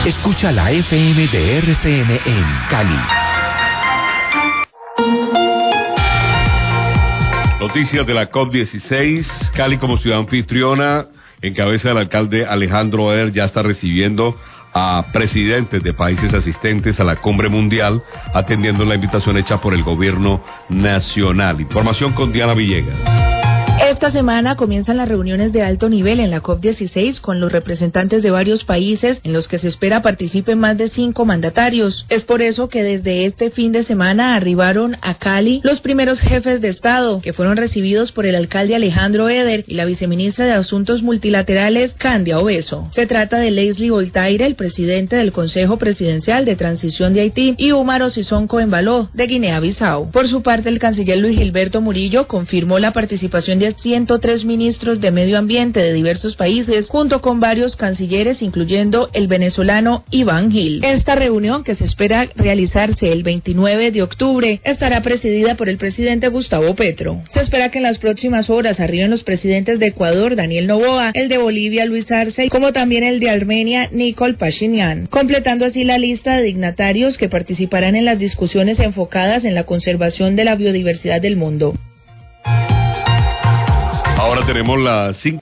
Escucha la FM de RCN en Cali. Noticias de la COP16. Cali, como ciudad anfitriona, en cabeza del alcalde Alejandro Eder, ya está recibiendo a presidentes de países asistentes a la cumbre mundial, atendiendo la invitación hecha por el gobierno nacional. Información con Diana Villegas. Esta semana comienzan las reuniones de alto nivel en la COP16 con los representantes de varios países en los que se espera participen más de 5 mandatarios. Es por eso que desde este fin de semana arribaron a Cali los primeros jefes de Estado, que fueron recibidos por el alcalde Alejandro Eder y la viceministra de Asuntos Multilaterales, Candia Obeso. Se trata de Leslie Voltaire, el presidente del Consejo Presidencial de Transición de Haití, y Úmaro Sissoco Embalo, de Guinea-Bissau. Por su parte, el canciller Luis Gilberto Murillo confirmó la participación de 103 ministros de medio ambiente de diversos países, junto con varios cancilleres, incluyendo el venezolano Iván Gil. Esta reunión, que se espera realizarse el 29 de octubre, estará presidida por el presidente Gustavo Petro. Se espera que en las próximas horas arriben los presidentes de Ecuador, Daniel Noboa, el de Bolivia, Luis Arce, como también el de Armenia, Nikol Pashinyan, completando así la lista de dignatarios que participarán en las discusiones enfocadas en la conservación de la biodiversidad del mundo. Ahora tenemos las 5